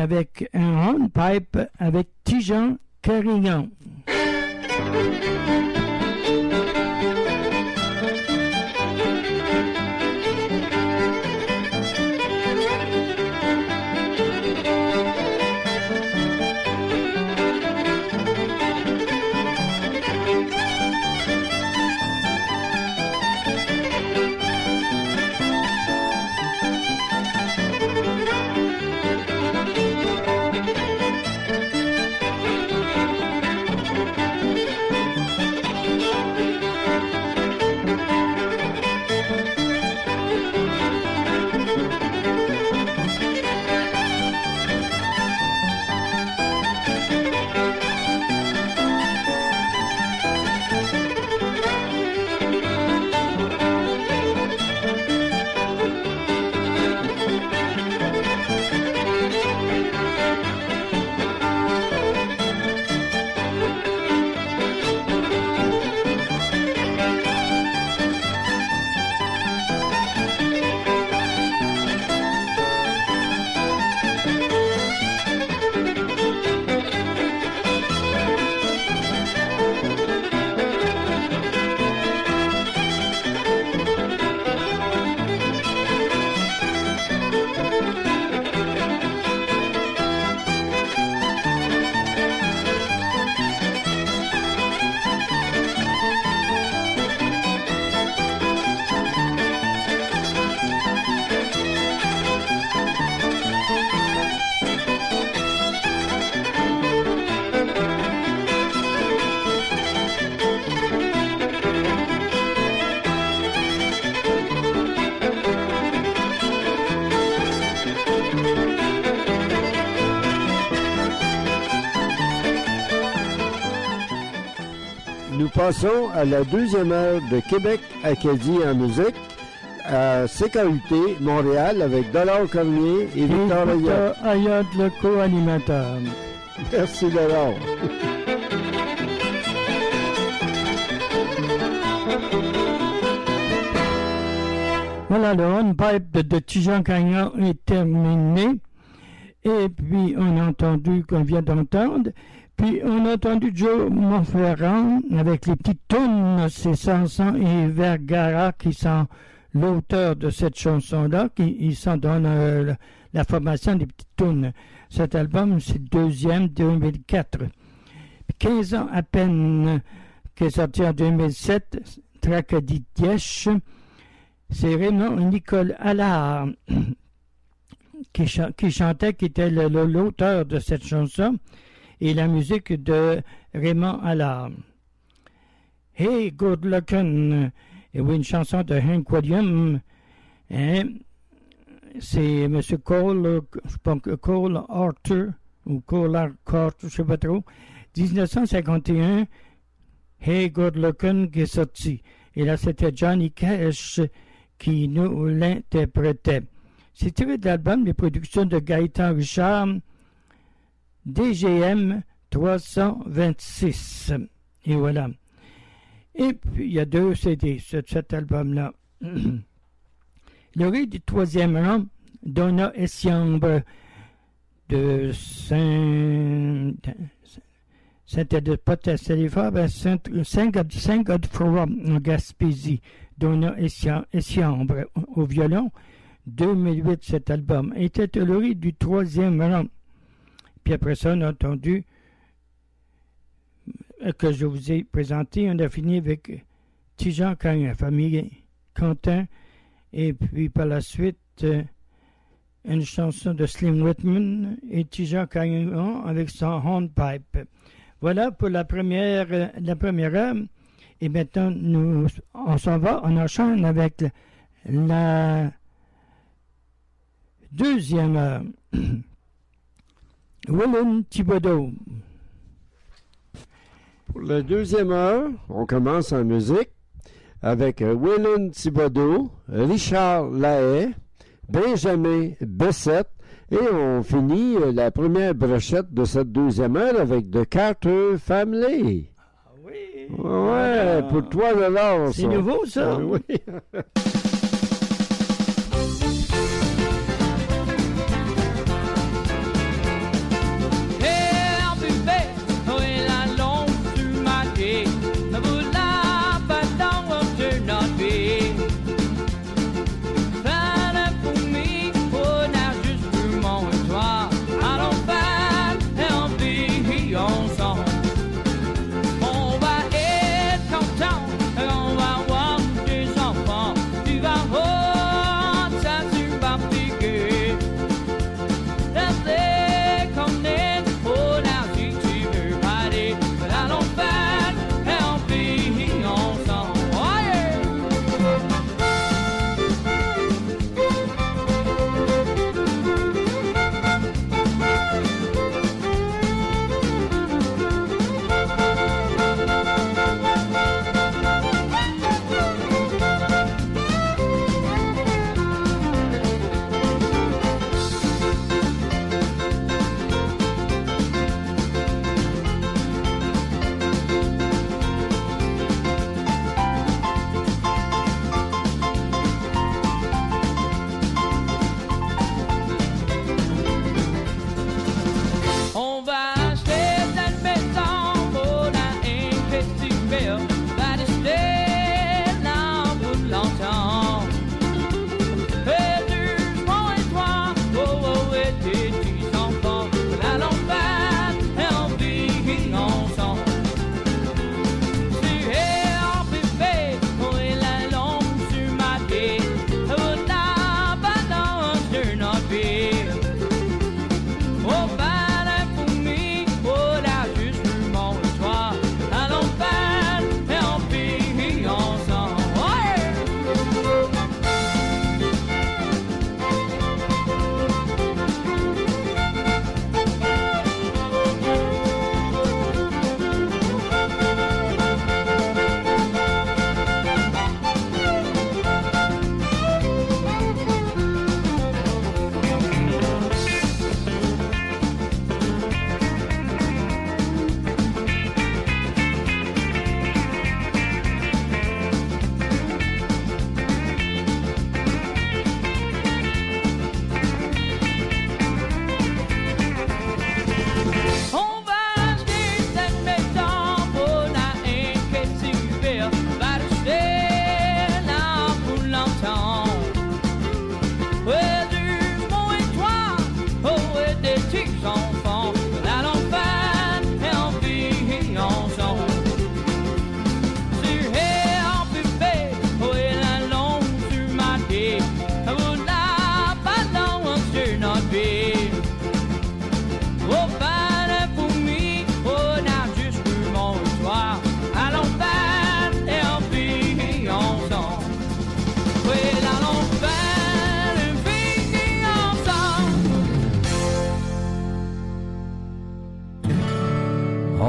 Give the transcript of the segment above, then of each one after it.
avec un hornpipe avec Tijan Carignan. Nous passons à la deuxième heure de Québec-Acadie en musique à CKUT Montréal avec Dollar Cormier et Victor Ayotte, le co-animateur. Merci Dollar. Voilà, le hornpipe de Tijan Carignan est terminé. Et puis, on a entendu, qu'on vient d'entendre, puis on a entendu Joe Monferrand avec les petites tounes, c'est Sanson et Vergara qui sont l'auteur de cette chanson-là, qui s'en donne la formation des petites tounes. Cet album, c'est le deuxième, 2004. Puis 15 ans à peine, qui est sorti en 2007, Tracadie-Dièche, c'est Raymond Nicole Allard qui chantait, qui était l'auteur de cette chanson, et la musique de Raymond Allard. Hey, Good Lookin', et oui, une chanson de Hank Williams, hein, c'est M. Cole, je pense que Cole Arthur, ou Cole Arthur, je ne sais pas trop, 1951, Hey, Good Lookin' qui est sorti. Et là, c'était Johnny Cash qui nous l'interprétait. C'est tiré de l'album des productions de Gaëtan Richard, DGM 326. Et voilà. Et puis, il y a 2 CD sur cet album-là. Le du troisième rang, Donna Essiambre de Saint-Godefroy en Gaspésie. Donna Essiambre au violon. 2008, cet album était le du troisième rang. Puis après ça, on a entendu que je vous ai présenté. On a fini avec Tijan Carignan, famille Quentin. Et puis par la suite, une chanson de Slim Whitman et Tijan Carignan avec son hornpipe. Voilà pour la première heure. Et maintenant, on s'en va, on enchaîne avec la deuxième heure. Willem Thibodeau. Pour la deuxième heure, on commence en musique avec Willem Thibodeau, Richard Lahaye, Benjamin Bessette, et on finit la première brochette de cette deuxième heure avec The Carter Family. Ah oui! Ouais, pour $3, c'est nouveau, ça? Oui.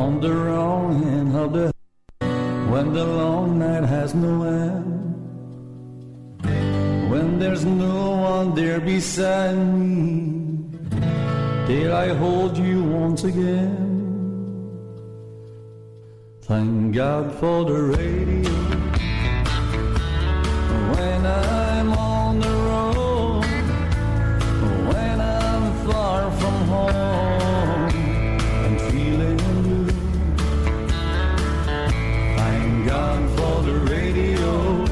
on the wrong end of the when the long night has no end, when there's no one there beside me, till I hold you once again. Thank God for the radio when I'm on the road, when I'm far from home and feeling blue. Thank God for the radio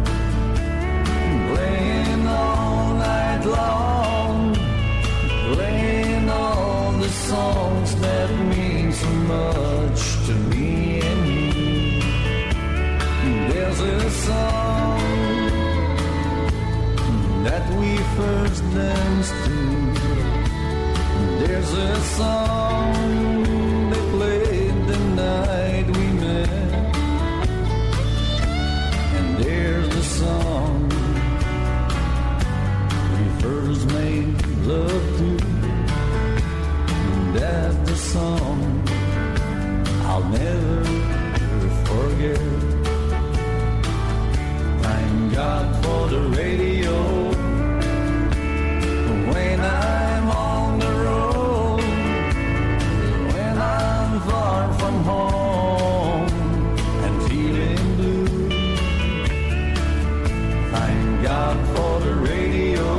playing all night long, playing all the songs that mean so much to me and you. There's a song that we first danced to. There's a song they played the night we met, and there's the song we first made love to. That's the song I'll never forget. Thank God for the radio when I'm on the road, when I'm far from home and feeling blue. Thank God for the radio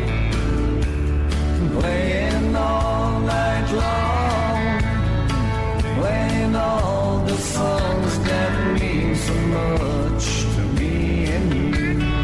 playing all night long, playing all the songs that mean so much to me and you.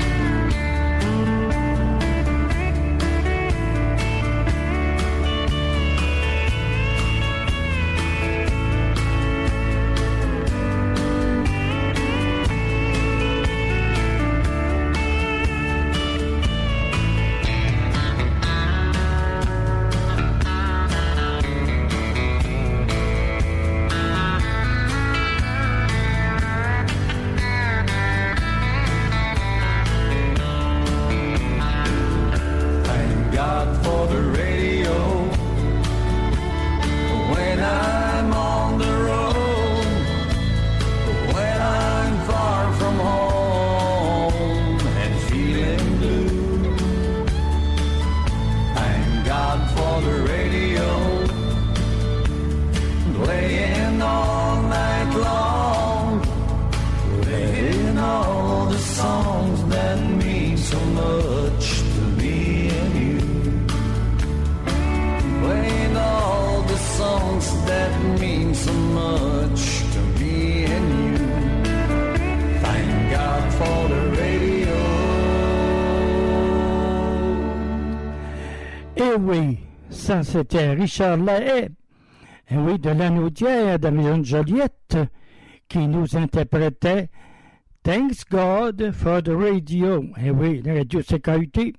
Oui, ça c'était Richard Lahaye, et oui, de Lanaudière, de la région de Joliette, qui nous interprétait Thanks God for the Radio. Et oui, la radio CKUT.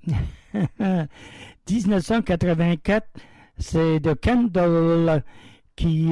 1984, c'est de Kendall qui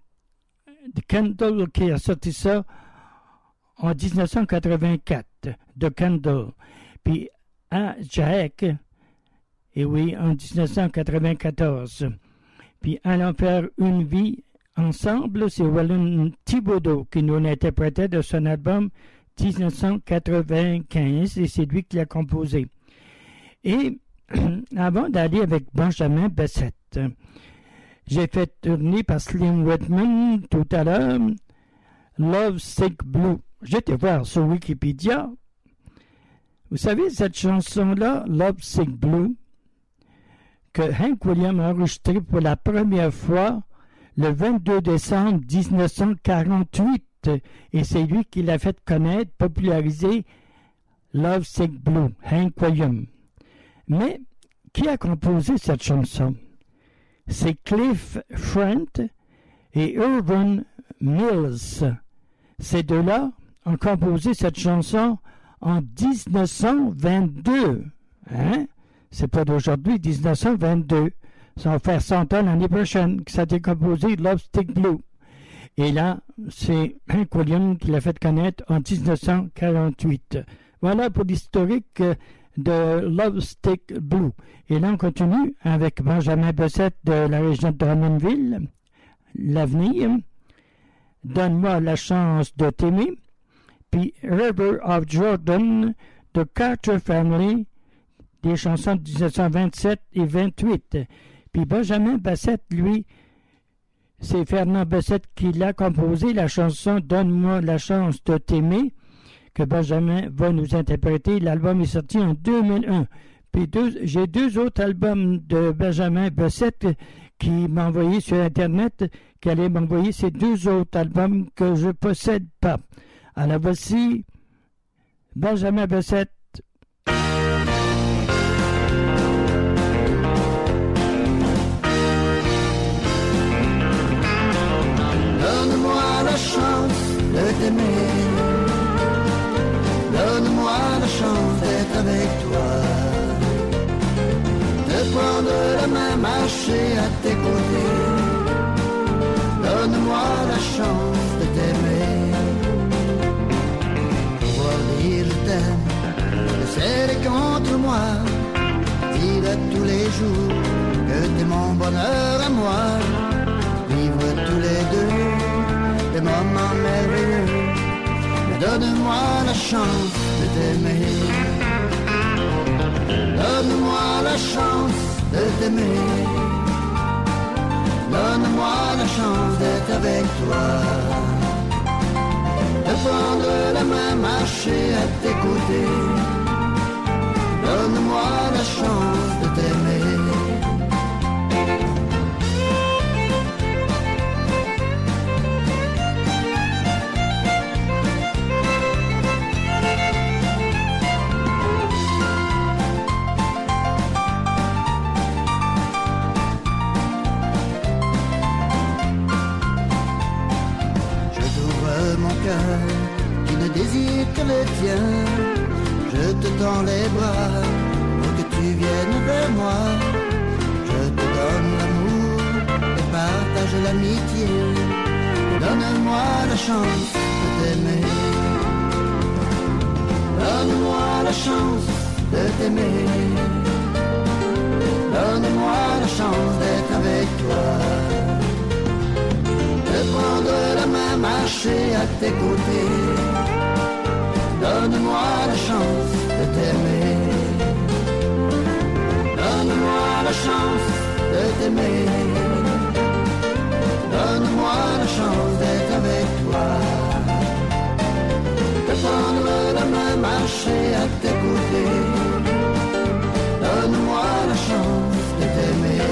a sorti ça en 1984, de Kendall. Puis à Jack, et oui, en 1994. Puis allant faire une vie ensemble, c'est Waylon Thibodeau qui nous l'interprétait de son album 1995, et c'est lui qui l'a composé. Et avant d'aller avec Benjamin Bessette, j'ai fait tourner par Slim Whitman tout à l'heure Love Sick Blue. J'étais voir sur Wikipédia. Vous savez, cette chanson-là, Love Sick Blue, que Hank Williams a enregistrée pour la première fois le 22 décembre 1948, et c'est lui qui l'a fait connaître, populariser Love Sick Blue, Hank Williams. Mais qui a composé cette chanson? C'est Cliff Front et Irvin Mills. Ces deux-là ont composé cette chanson en 1922. Hein? C'est pas d'aujourd'hui, 1922. Ça va faire 100 ans l'année prochaine que ça a été composé Love Sick Blue. Et là, c'est Hank Williams qui l'a fait connaître en 1948. Voilà pour l'historique de Love Sick Blue. Et là, on continue avec Benjamin Bessette de la région de Drummondville, l'avenir. Donne-moi la chance de t'aimer. Puis River of Jordan de Carter Family, des chansons de 1927 et 28. Puis Benjamin Bessette, lui, c'est Fernand Bessette qui l'a composé, la chanson Donne-moi la chance de t'aimer, que Benjamin va nous interpréter. L'album est sorti en 2001. Puis j'ai deux autres albums de Benjamin Bessette qui m'a envoyé sur Internet, qui allait m'envoyer ces deux autres albums que je ne possède pas. Alors voici Benjamin Bessette. Donne-moi la chance de t'aimer. Donne-moi la chance d'être avec toi. De prendre la main, marcher à tes côtés. Donne-moi la chance de t'aimer. Pouvoir dire je t'aime, le serrer contre moi. Dire tous les jours que t'es mon bonheur à moi. Vivre tous les deux des moments merveilleux. Mais donne-moi la chance de t'aimer. Donne-moi la chance de t'aimer. Donne-moi la chance d'être avec toi. De prendre la main, marcher à tes côtés. Donne-moi la chance de t'aimer. Qui ne désire que le tien. Je te tends les bras pour que tu viennes vers moi. Je te donne l'amour et partage l'amitié. Donne-moi la chance de t'aimer. Donne-moi la chance de t'aimer. Donne-moi la chance d'être avec toi. De prendre la main, marcher à tes côtés. Donne-moi la chance de t'aimer. Donne-moi la chance de t'aimer. Donne-moi la chance d'être avec toi. De prendre la main, marcher à tes côtés. Donne-moi la chance de t'aimer.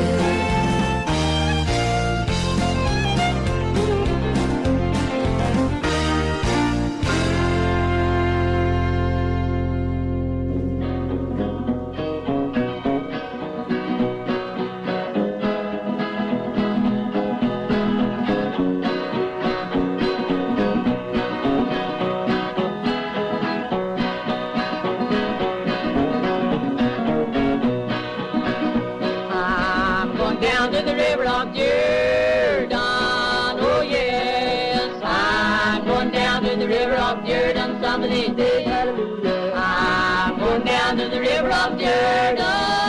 I'm going down to the river of Jordan.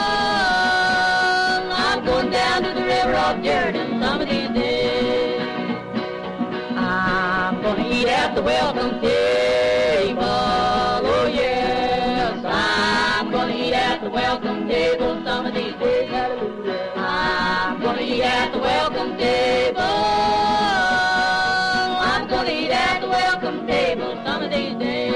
I'm going down to the river of Jordan some of these days. I'm going to eat at the welcome table. Oh yes, I'm going to eat at the welcome table some of these days. I'm going to eat at the welcome table. I'm going to eat at the welcome table some of these days.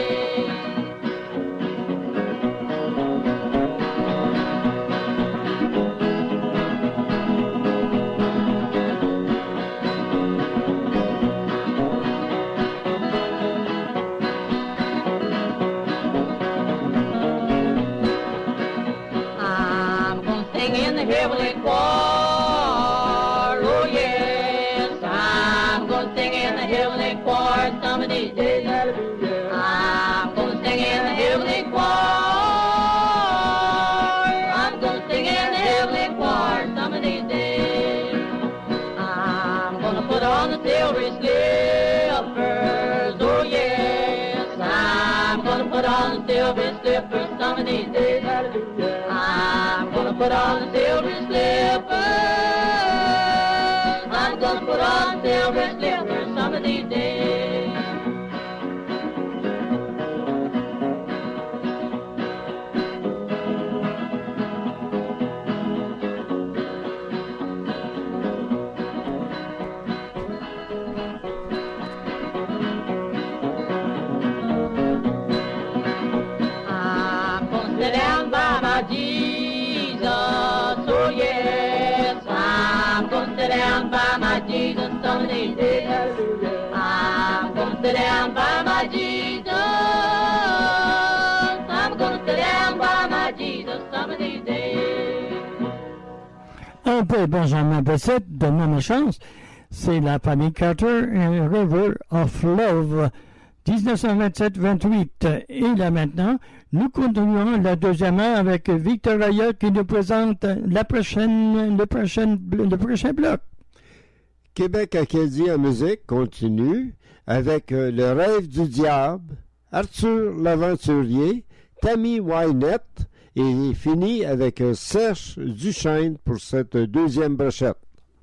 Heavenly choir, oh yes, I'm gonna sing in the heavenly choir some of these days. I'm gonna sing in the heavenly choir. I'm gonna sing in the heavenly choir some of these days. I'm gonna put on the silvery slippers, oh yes, I'm gonna put on the silvery slippers some of these days. I'm gonna put on the silver slippers. I'm gonna put on silver slipper some of these days. Jesus, oh yes, I'm gonna sit down by my Jesus some of these days. I'm gonna sit down by my Jesus. I'm gonna sit down by my Jesus some of these days. Un peu Benjamin Bessette de même chance, c'est la famille Carter, River of Love. 1927-28. Et là maintenant, nous continuons la deuxième heure avec Victor Ayotte qui nous présente le prochain bloc. Québec Acadie en musique continue avec Le Rêve du Diable, Arthur l'Aventurier, Tammy Wynette et finit avec Serge Duchesne pour cette deuxième brochette.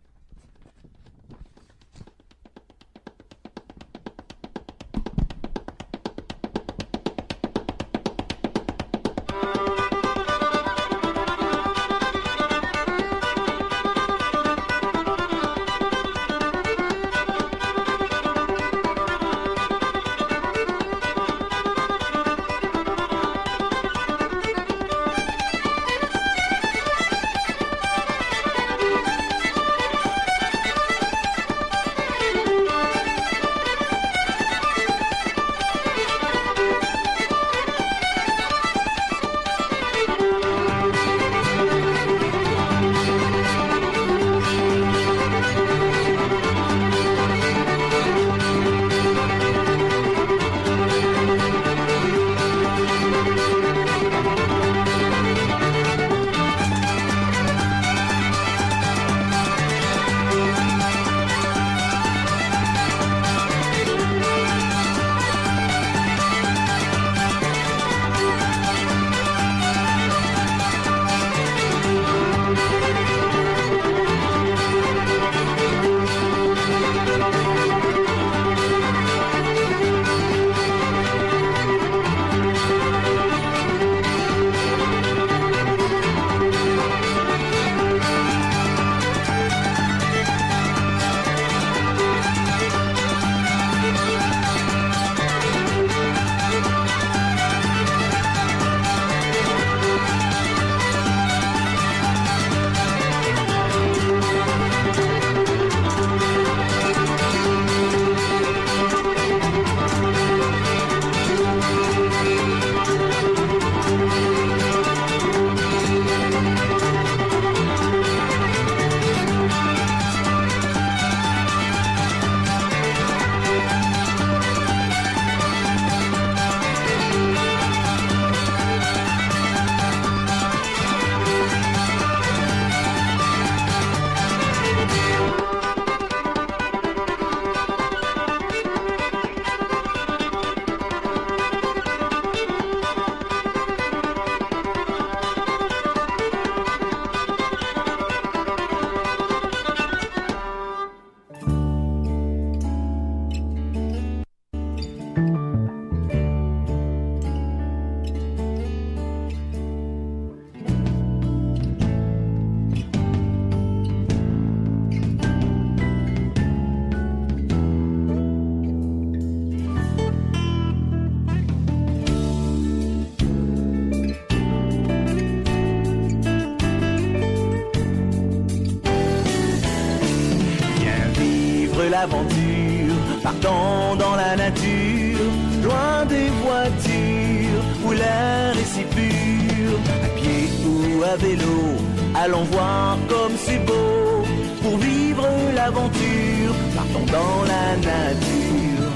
L'aventure, partons dans la nature, loin des voitures, où l'air est si pur, à pied ou à vélo, allons voir comme c'est beau, pour vivre l'aventure, partons dans la nature.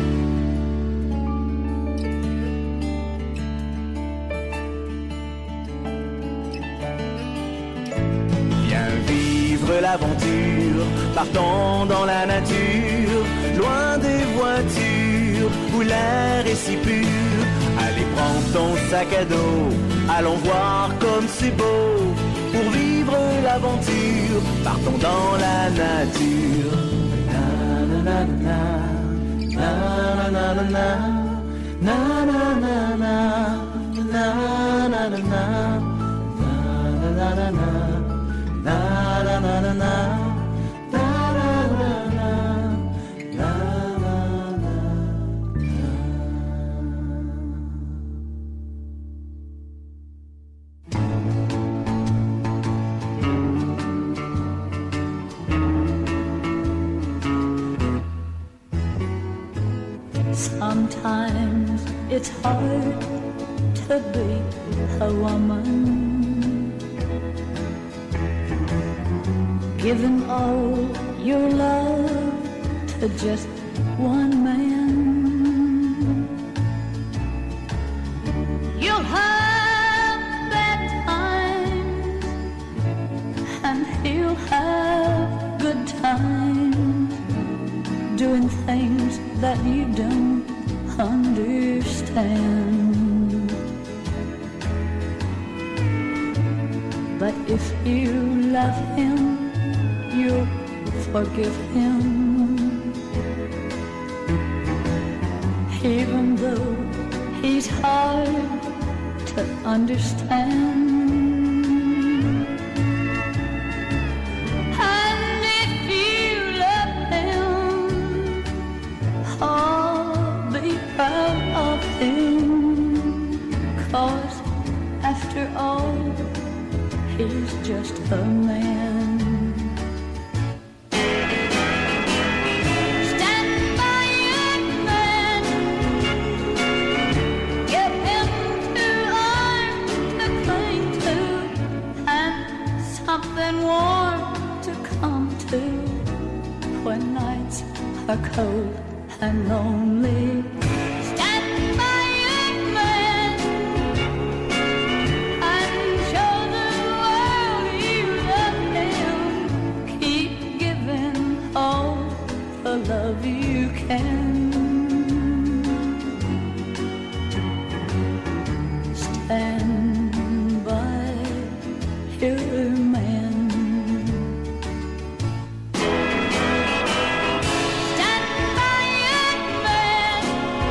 Viens vivre l'aventure, partons dans la nature, loin des voitures, où l'air est si pur. Allez, prends ton sac à dos, allons voir comme c'est beau, pour vivre l'aventure, partons dans la nature. Sometimes it's hard to be a woman, giving all your love to just one man. You'll have bad times and he'll have good times, doing things that you don't understand. But if you love him, you'll forgive him, even though he's hard to understand. And if you love him, be proud of him, 'cause after all, he's just a man. Stand by your man, give him 2 arms to cling to, and something warm to come to when nights are cold and lonely. Stand by your man and show the world you love him. Keep giving all the love you can. Stand by your man. Stand by your man.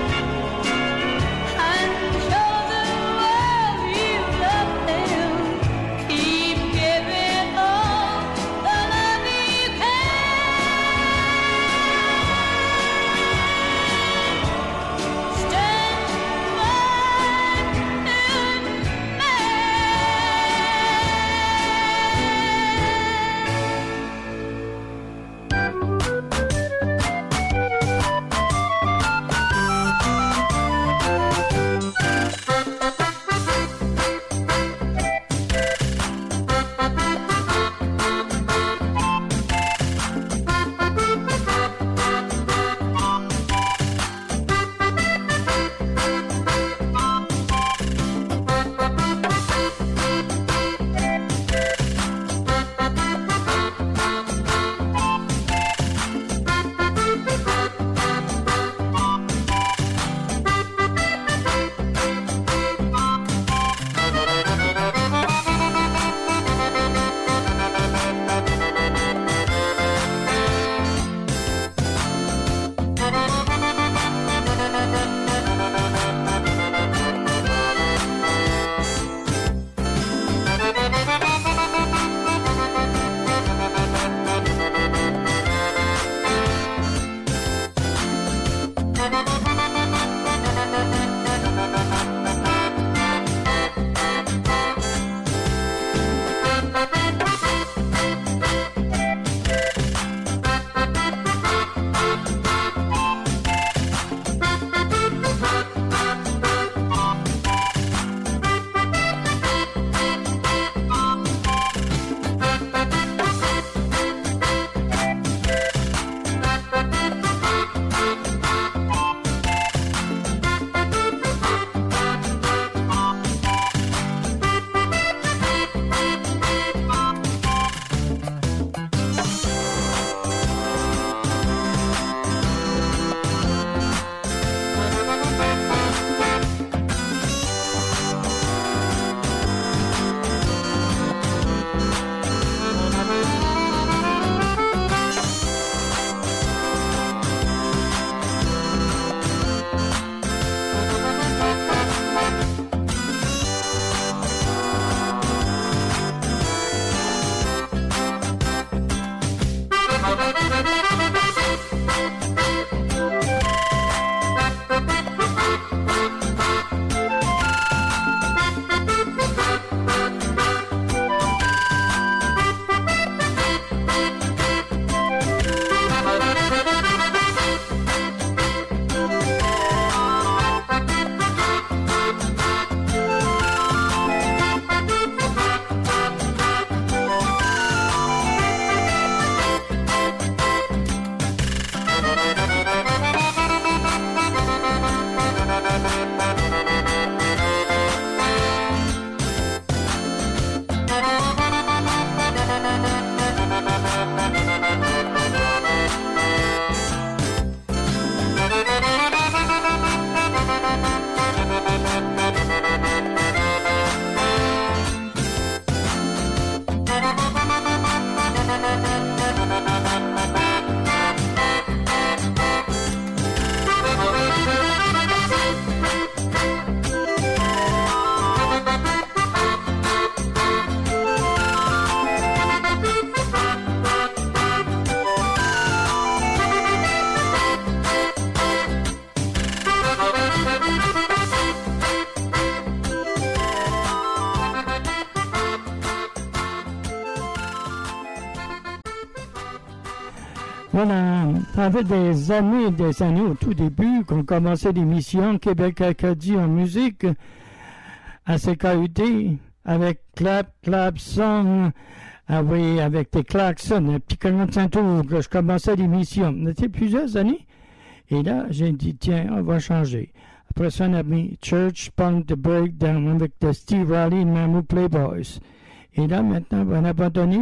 Voilà, ça fait des années au tout début qu'on commençait l'émission Québec Acadie en musique à CKUT avec Clap, Clap, Song, ah oui, avec des klaxons, un petit 45 tours que je commençais l'émission. C'était plusieurs années. Et là, j'ai dit, tiens, on va changer. Après ça, on a mis Church Punk The Breakdown avec the Steve Riley et Mamou Playboys. Et là, maintenant, on a abandonné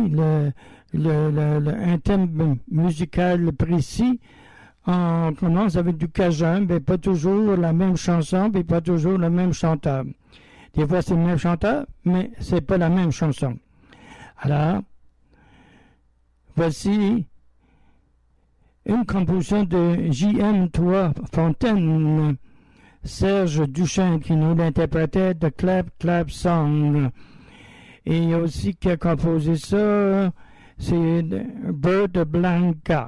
un thème musical précis. On commence avec du cajun, mais pas toujours la même chanson, mais pas toujours le même chanteur. Des fois, c'est le même chanteur, mais c'est pas la même chanson. Alors, voici une composition de J.M.3 Fontaine, Serge Duchamp, qui nous l'interprétait de Clap, Clap Song. Et aussi qui a composé ça, c'est Bird Blanca.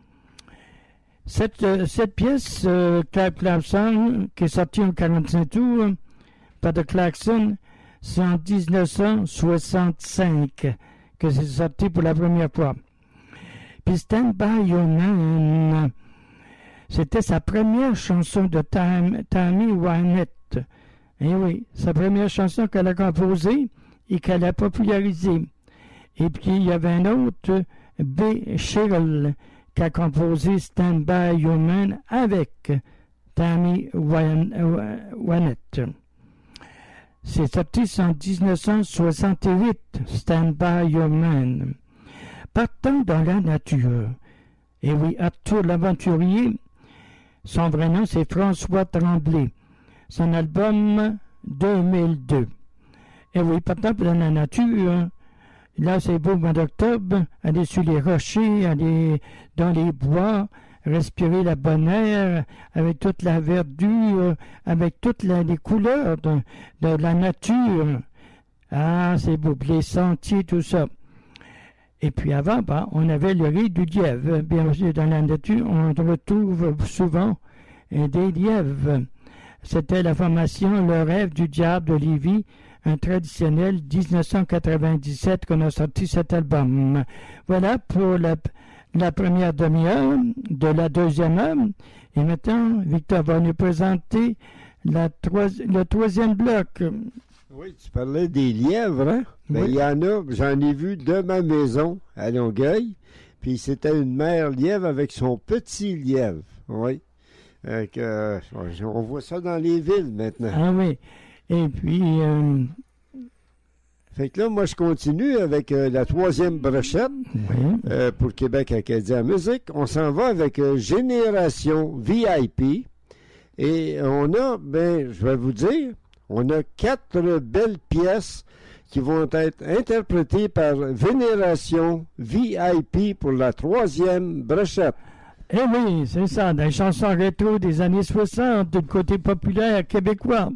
Cette pièce, Clap Clap Song, qui est sortie en 45 tours par The Klaxon, c'est en 1965 que c'est sorti pour la première fois. Puis Stand By Your Man, c'était sa première chanson de Tammy Wynette. Et oui, sa première chanson qu'elle a composée et qu'elle a popularisée. Et puis, il y avait un autre, B. Cheryl, qui a composé Stand By Your Man avec Tammy Wynette. C'est sorti en 1968, Stand By Your Man. Partons dans la nature. Et oui, Arthur l'aventurier, son vrai nom c'est François Tremblay. Son album 2002. Et oui, partons dans la nature. Là, c'est beau au mois d'octobre, aller sur les rochers, aller dans les bois, respirer la bonne air, avec toute la verdure, avec toutes les couleurs de la nature. Ah, c'est beau, les sentiers, tout ça. Et puis avant, on avait le riz du lièvre. Bien sûr, dans la nature, on retrouve souvent des lièvres. C'était la formation Le Rêve du Diable de Lévis, un traditionnel 1997 qu'on a sorti cet album. Voilà pour la première demi-heure de la deuxième heure. Et maintenant, Victor va nous présenter le troisième bloc. Oui, tu parlais des lièvres, hein? Ben, Oui. il y en a, j'en ai vu de ma maison à Longueuil. Puis c'était une mère lièvre avec son petit lièvre. Oui. On voit ça dans les villes maintenant. Ah oui. Et puis, Fait que là, moi, je continue avec la troisième brochette oui. pour Québec Acadie en musique. On s'en va avec Génération VIP. Et on a, je vais vous dire, on a 4 belles pièces qui vont être interprétées par Génération VIP pour la troisième brochette. Eh oui, c'est ça, des chansons rétro des années 60, du côté populaire québécois.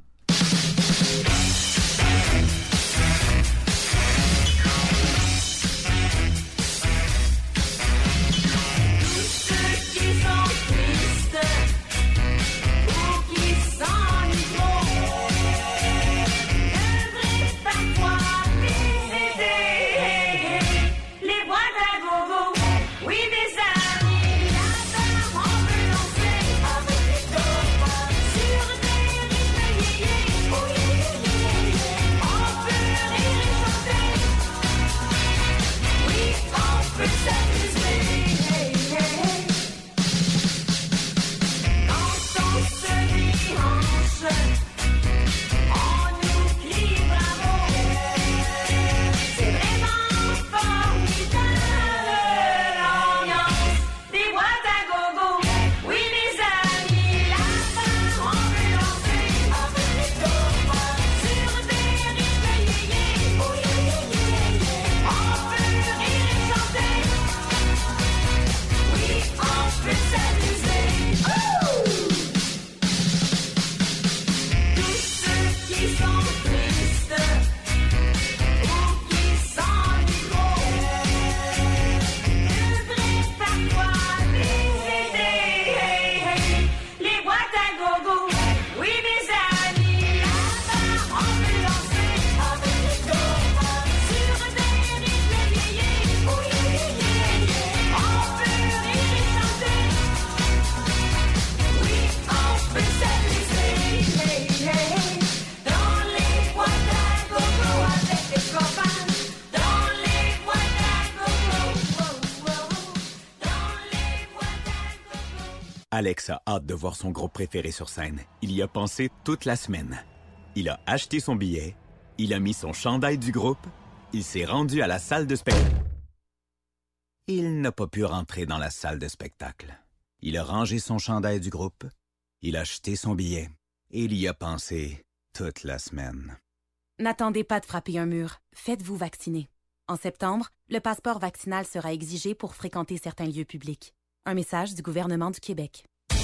Alex a hâte de voir son groupe préféré sur scène. Il y a pensé toute la semaine. Il a acheté son billet, il a mis son chandail du groupe, il s'est rendu à la salle de spectacle. Il n'a pas pu rentrer dans la salle de spectacle. Il a rangé son chandail du groupe, il a acheté son billet et il y a pensé toute la semaine. N'attendez pas de frapper un mur. Faites-vous vacciner. En septembre, le passeport vaccinal sera exigé pour fréquenter certains lieux publics. Un message du gouvernement du Québec.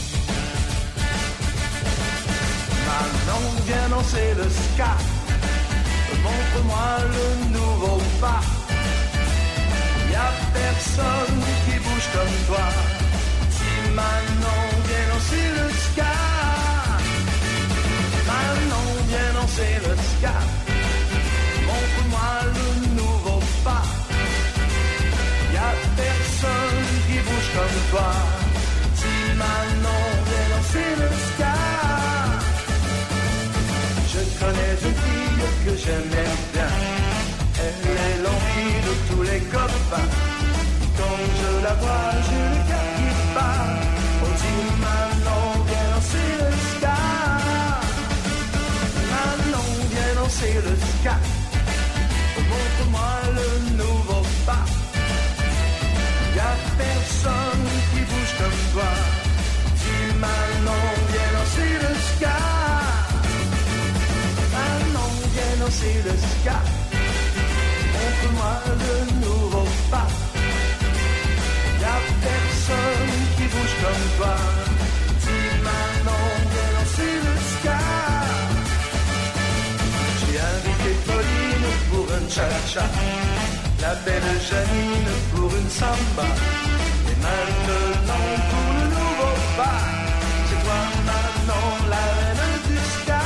Maintenant, viens danser le ska. Montre-moi le nouveau pas. Y'a personne qui bouge comme toi. Si maintenant, viens danser le ska. Maintenant, viens danser le ska. Montre-moi le nouveau pas. Y'a personne qui bouge comme toi. Si maintenant, viens danser le ska. Je connais une fille que j'aimais bien. Elle est l'envie de tous les copains. Quand je la vois, j'ai le cœur qui bat. On dit maintenant, viens danser le ska. Maintenant, viens danser le ska. Montre-moi le nouveau pas. Y'a personne qui bouge comme toi. Dis maintenant, viens danser le ska. Maintenant, viens danser le ska. Montre-moi le nouveau pas. Y'a personne qui bouge comme toi. Dis maintenant, viens danser le ska. J'ai invité Pauline pour un cha-cha. La belle Janine pour une samba. Et maintenant pour le nouveau pas. C'est toi maintenant la reine du ska.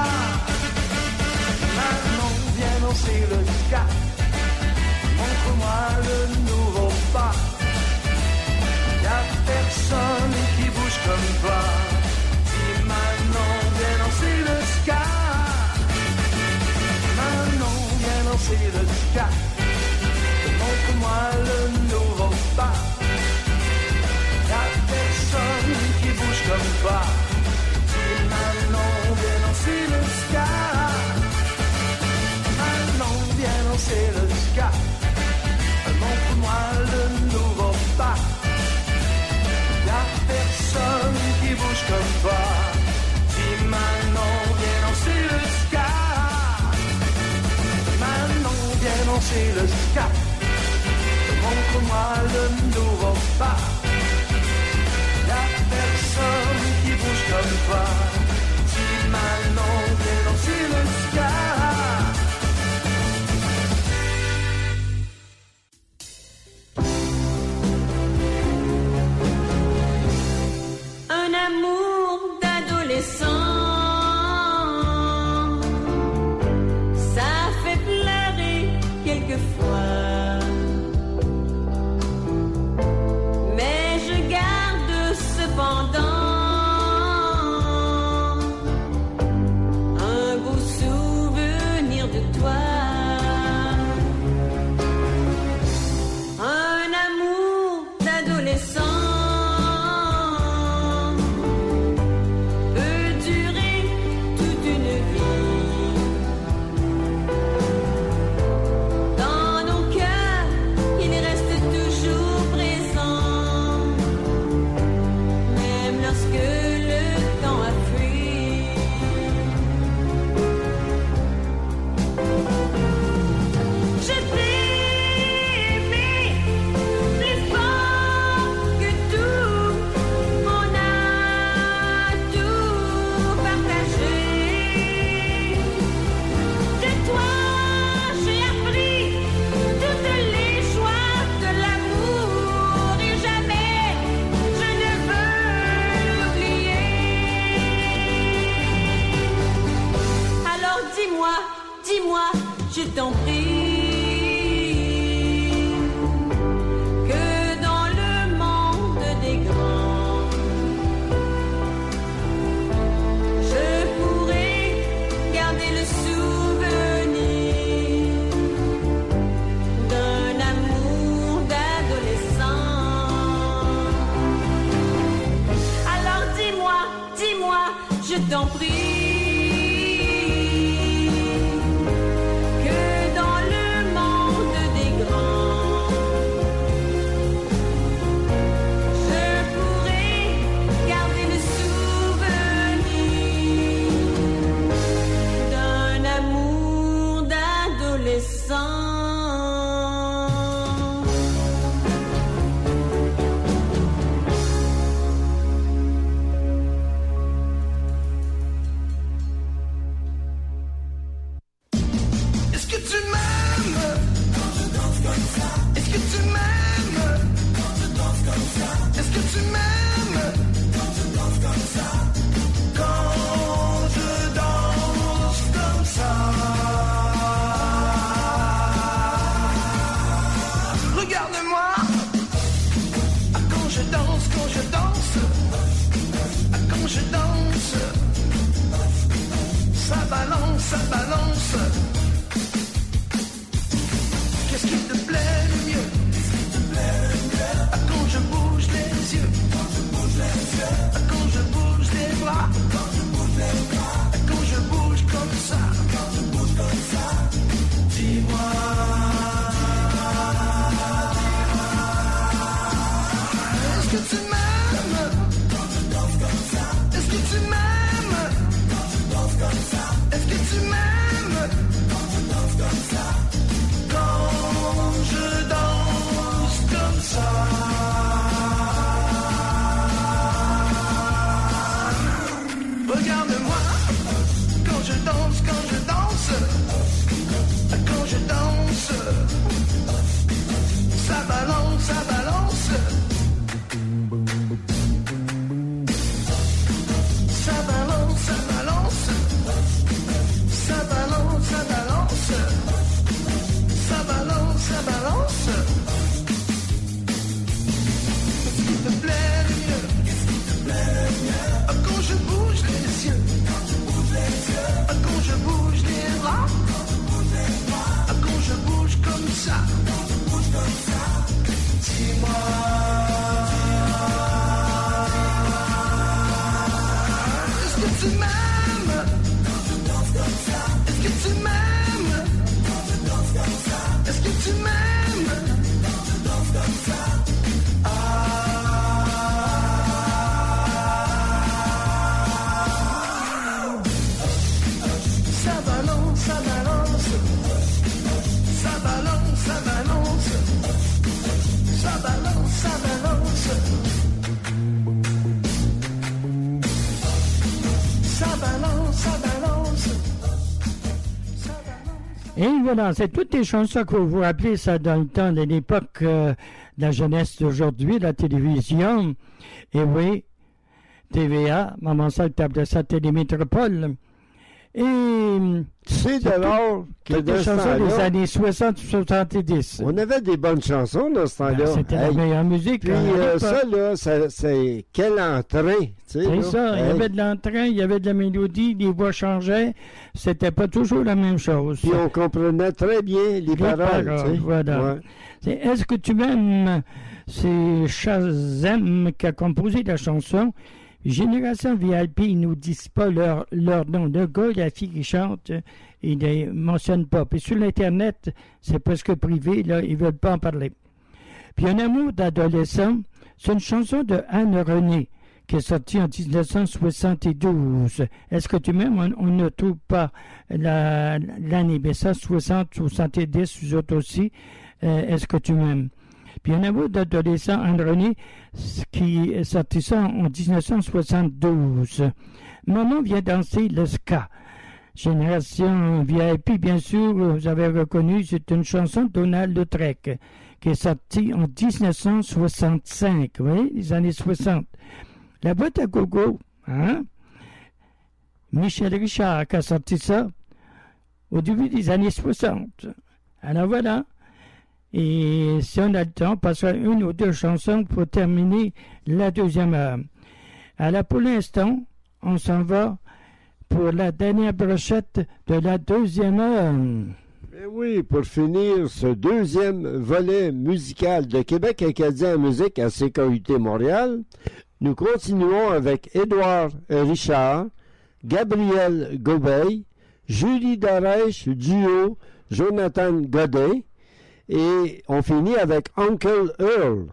Maintenant viens danser le ska. Montre-moi le nouveau pas. Y'a personne qui bouge comme toi. Dis maintenant viens danser le ska. Maintenant viens danser le ska. Montre-moi le nouveau pas. Y'a personne qui bouge comme toi. Dis maintenant viens danser le ska. Maintenant viens danser le ska. Montre-moi le nouveau pas. Y'a personne qui bouge comme toi. Dis maintenant viens danser le ska. Maintenant viens danser le ska. Montre-moi le nouveau pas. Y'a personne qui bouge comme toi. Dis maintenant, viens danser le ska. Un amour d'adolescent, ça fait pleurer quelquefois. Est-ce que tu m'aimes quand je danse comme ça? Quand je danse comme ça. Regarde-moi. Quand je danse, quand je danse. Quand je danse. Ça balance, ça balance. Qu'est-ce qui te plaît le mieux? Quand je bouge les yeux. Quand je bouge les bras. Quand je bouge comme ça. Dis-moi. Est-ce que tu m'aimes? Est-ce que tu m'aimes? Est-ce que tu m'aimes? Quand je danse comme ça. Regarde-moi. Quand je danse, quand je danse. Quand je danse. Ça balance, ça balance. Ça balance, ça balance. Ça balance, ça balance. Ça balance, ça balance. Qu'est-ce qui te plaît le mieux? Quand je bouge les yeux. Quand je bouge les bras. Quand je bouge comme ça. Dis-moi. Est-ce que tu m'aimes? Est-ce que tu m'aimes? Est-ce que tu m'aimes? Ça balance, ça balance. Ça balance, ça balance. Ça balance, ça balance. Ça balance, ça balance. Et voilà, c'est toutes les chansons que vous vous rappelez ça dans le temps de l'époque de la jeunesse d'aujourd'hui, la télévision. Et oui, TVA, maman ça, table de ça, Télémétropole. Et C'est d'abord que toutes de les ce chansons des temps-là, années 60-70. on avait des bonnes chansons dans ce temps-là. C'était la Hey. meilleure musique. Puis à l'époque. ça, là, c'est quel entrain, tu sais. C'est là. ça, il y Hey. avait de l'entrain, il y avait de la mélodie, les voix changeaient, c'était pas toujours la même chose. Puis on comprenait très bien les paroles, tu sais. voilà. Ouais. C'est Est-ce que tu m'aimes? C'est Shazam qui a composé la chanson. Génération VIP, ils nous disent pas leur nom. Le gars et la fille qui chantent, ils ne mentionnent pas. Puis sur l'Internet, c'est presque privé, là, ils veulent pas en parler. Puis Un amour d'adolescent, c'est une chanson de Anne René qui est sortie en 1972. Est-ce que tu m'aimes? On ne trouve pas l'année, mais ça, 60, 70, vous autres aussi. Est-ce que tu m'aimes? Puis Un amour d'adolescent, Anne René, qui est sorti ça en 1972. Maman vient danser le ska. Génération VIP, bien sûr, vous avez reconnu, c'est une chanson de Donald Lautrec, qui est sortie en 1965, vous voyez, les années 60. La boîte à gogo, hein? Michel Richard qui a sorti ça au début des années 60. Alors voilà. Et si on a le temps, on passera une ou deux chansons pour terminer la deuxième heure. Alors pour l'instant, on s'en va pour la dernière brochette de la deuxième heure. Eh oui, pour finir ce deuxième volet musical de Québec acadien en musique à CKUT Montréal, nous continuons avec Édouard Richard, Gabriel Gobeil, Julie Darèche, duo, Jonathan Godin, et on finit avec Uncle Earl.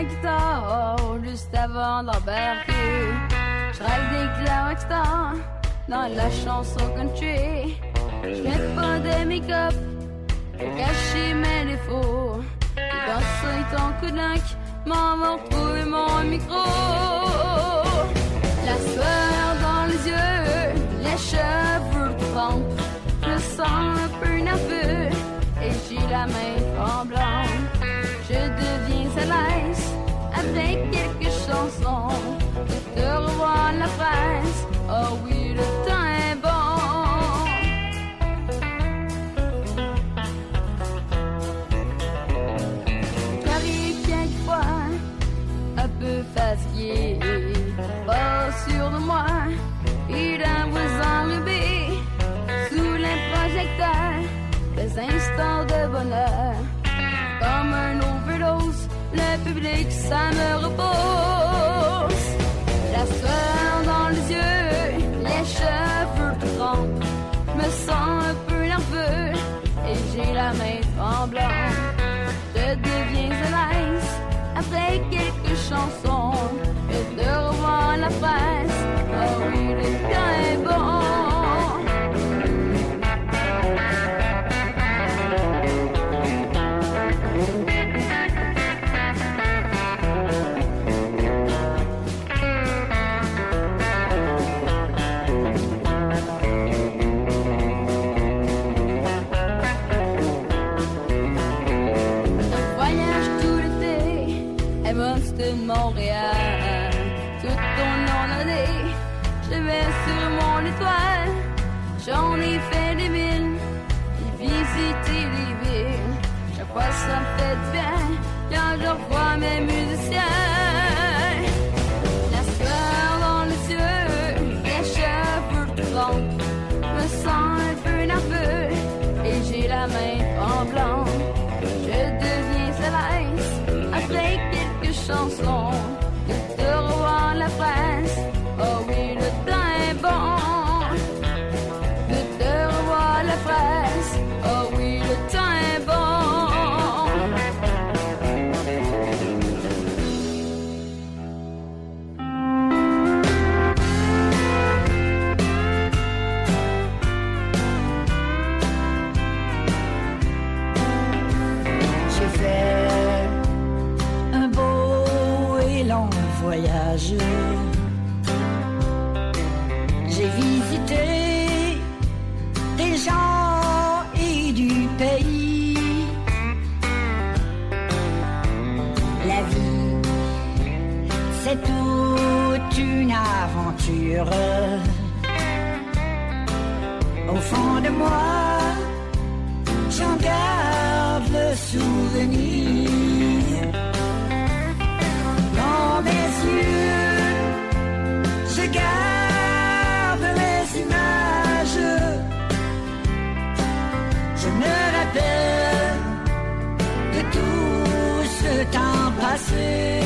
guitare juste avant d'embarquer. Je rêve des clarinetteurs dans la chanson country. Je mets pas de make-up pour cacher mes défauts. Et dans ça et ton coup d'œil, m'en va retrouver mon micro. La sueur dans les yeux, les cheveux trempent. Je me sens un peu nerveux et j'ai la main tremblante. Je deviens à l'aise avec quelques chansons. De te revoir la presse, oh oui, le temps est bon. J'arrive quelquefois un peu fatigué, pas sûr de moi, et d'un voisin rubé, sous les projecteurs, des instants de bonheur. Comme un overdose, le public, ça me repose. La sueur dans les yeux, les cheveux trempent. Je me sens un peu nerveux et j'ai la main tremblante. Je deviens à l'aise après quelques chansons et de revoir la presse. Oh oui, le temps est bon. Montréal, tout au long de l'année, je vais sur mon étoile. J'en ai fait des villes, j'ai visité les villes. Chaque fois ça me fait du bien quand je revois mes musiciens. La sueur dans les yeux, les cheveux trempent. Je me sens un peu nerveux et j'ai la main tremblante. Je deviens à l'aise après quelques chansons, de te revoir la presse. Oh oui, le temps est bon. De te revoir la presse. Oh oui, le temps est bon. J'ai fait un beau et long voyage. J'ai visité des gens et du pays. La vie, c'est toute une aventure. Au fond de moi, j'en garde le souvenir. Dans mes yeux, je garde les images. Je me rappelle de tout ce temps passé.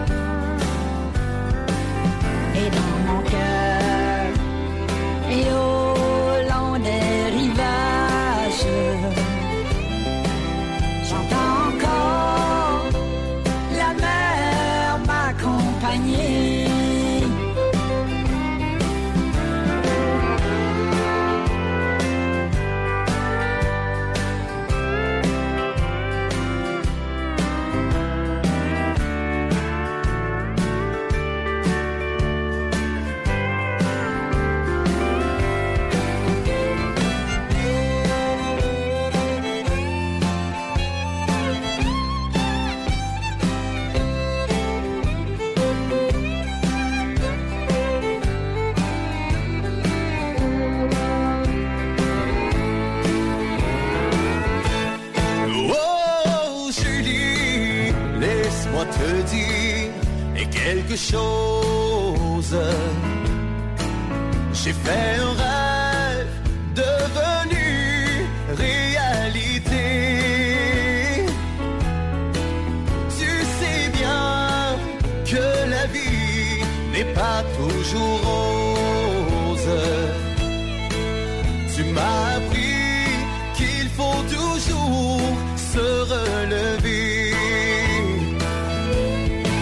Et dans mon cœur, et au long des rivages, j'entends encore la mer m'accompagner. Oh, Julie, laisse-moi te dire quelque chose. J'ai fait un rêve devenu réalité. Tu sais bien que la vie n'est pas toujours rose. Tu m'as appris qu'il faut toujours se relever.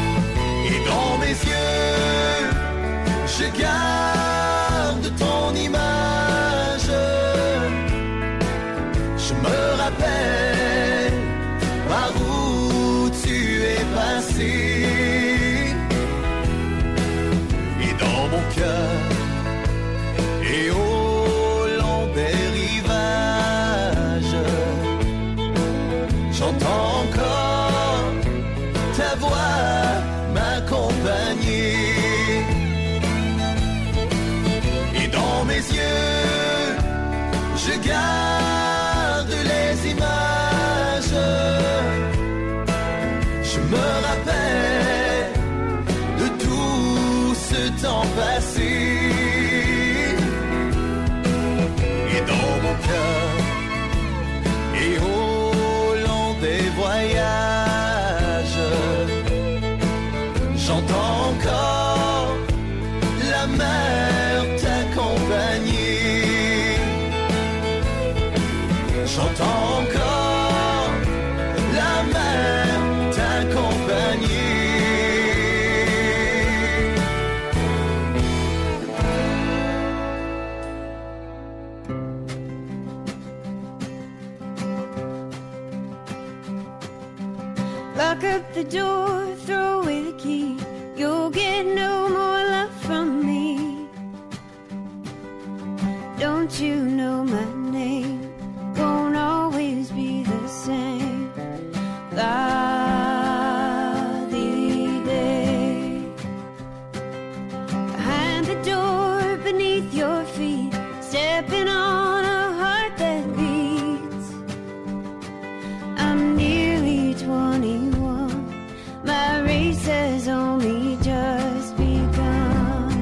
encore ta voix m'accompagner. Et dans mes yeux, je garde les images. Je me rappelle de tout ce temps passé. Et dans mon cœur, et au long des voyages, j'entends encore la mer t'accompagner. J'entends encore la mer t'accompagner. Lock up the door, throw away the key. You'll get no more love from me. Don't you know my name? Won't always be the same. Behind the door, beneath your feet, stepping on a heart that beats. I'm nearly 21. My race has only just begun.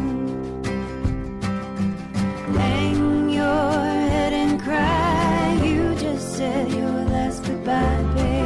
Hang your head and cry. You just said your last goodbye, babe.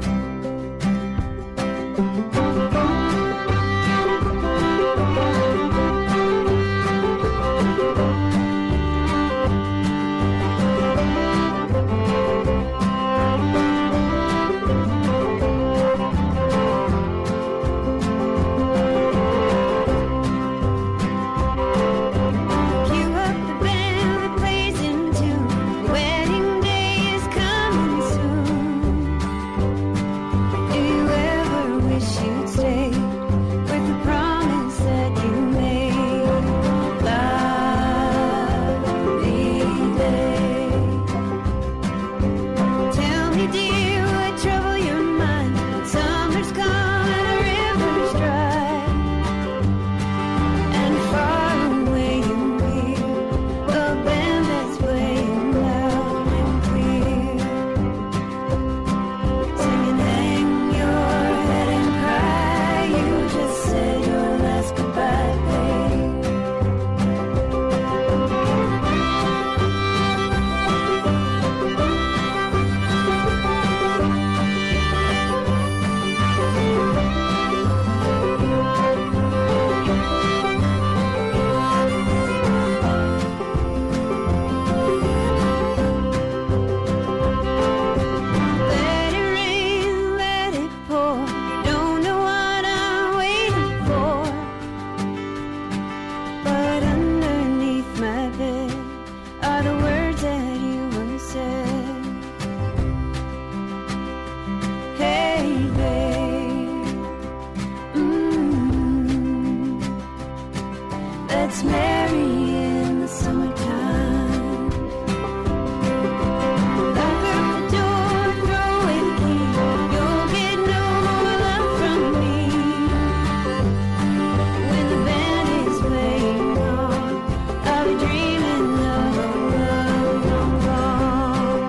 Cue up the band that plays in tune. The wedding day is coming soon. Do you ever wish you'd stayed with the promise that you made? Lovely day. Tell me, dear, what trouble your mind? Summer's come and the river's dry. And far away you hear the band that's playing loud and clear, singing, hang your head and cry. You just said your last goodbye, babe. Let it rain, let it pour. Don't know what I'm waiting for. But underneath my bed are the words that you once said. Hey, babe. Let's marry in the summertime. Lock up the door, throw away the key. You'll get no more love from me. When the band is playing on, I'll be dreaming of a love long gone.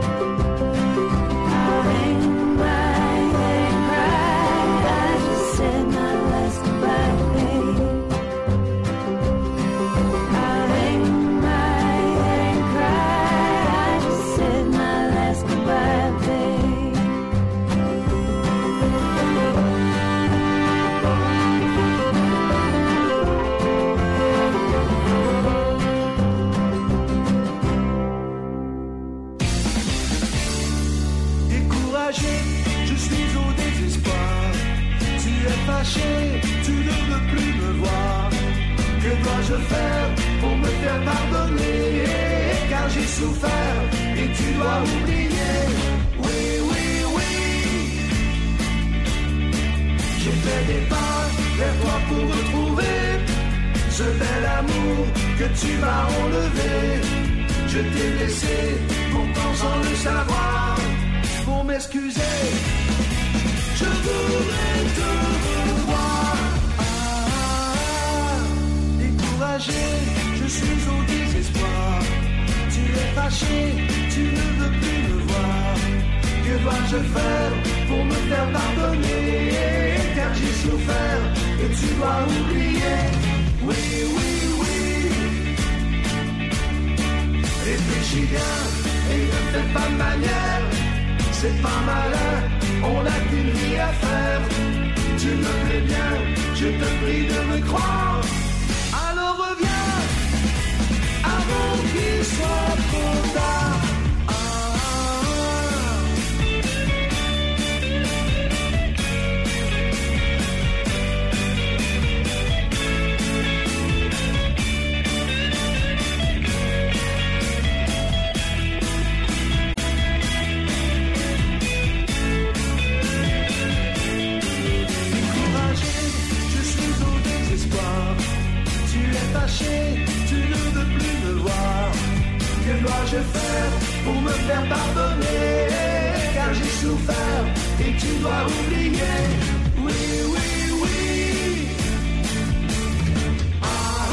I'll hang my head and cry. I just said my last goodbye, babe. I'll hang my head and cry. I just said my last goodbye, babe. Découragé, je suis au désespoir. Tu es fâché, tu ne veux plus me voir. Que dois-je faire pour me faire pardonner? Car j'ai souffert et tu dois oublier. Oui, oui, oui. J'ai fait des pas vers toi pour retrouver ce bel amour que tu m'as enlevé. Je t'ai laissé, pourtant sans le savoir. Pour pour m'excuser. Je voudrais te revoir. Découragé, je suis au désespoir. Tu es fâché, tu ne veux plus me voir. Que dois-je faire pour me faire pardonner? Car j'ai souffert et tu dois oublier. Oui, oui, oui. Réfléchis bien et ne fais pas de manière. C'est pas malin, on n'a qu'une vie à faire. Tu me plais bien, je te prie de me croire. Alors reviens, avant qu'il soit trop tard. Tu ne veux plus me voir. Que dois-je faire pour me faire pardonner? Car j'ai souffert et tu dois oublier. Oui, oui, oui. Ah,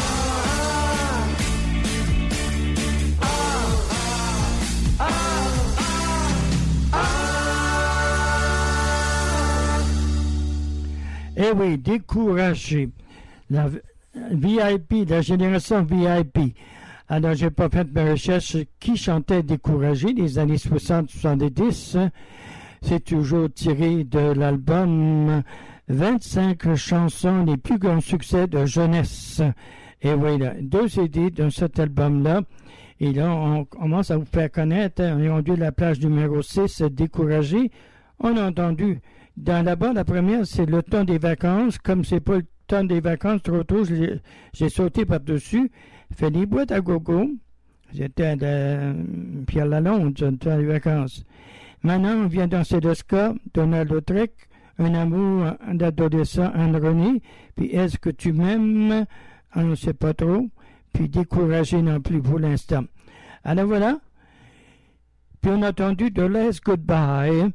ah, ah, ah, ah. Eh oui, découragé. La VIP, la génération VIP. Alors, j'ai pas fait mes recherches qui chantait Découragé des années 60-70. C'est toujours tiré de l'album 25 chansons les plus grands succès de jeunesse. Et voilà, 2 CD dans cet album-là. Et là, on commence à vous faire connaître. On a rendu la plage numéro 6, Découragé. On a entendu dans la bande, la première, c'est Le temps des vacances. Comme c'est pas le temps des vacances, trop tôt, j'ai sauté par-dessus, fait des boîtes à gogo. J'étais à Pierre Lalonde, le temps des vacances. Maintenant, on vient danser le ska, Donald Lautrec, Un amour d'adolescent, Anne-Renée, puis Est-ce que tu m'aimes? On ne sait pas trop, puis Découragé non plus pour l'instant. Alors voilà. Puis on a entendu The Last Goodbye,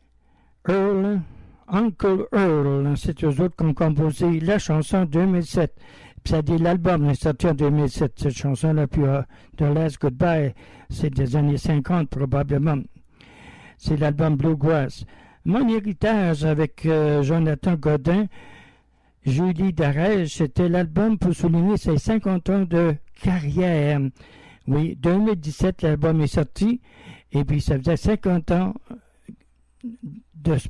Uncle Earl, c'est eux autres qui ont composé la chanson 2007. Puis ça dit l'album est sorti en 2007, cette chanson-là, puis The Last Goodbye, c'est des années 50 probablement. C'est l'album Bluegrass. Mon héritage avec Jonathan Godin, Julie Darège, c'était l'album pour souligner ses 50 ans de carrière. Oui, 2017, l'album est sorti, et puis ça faisait 50 ans de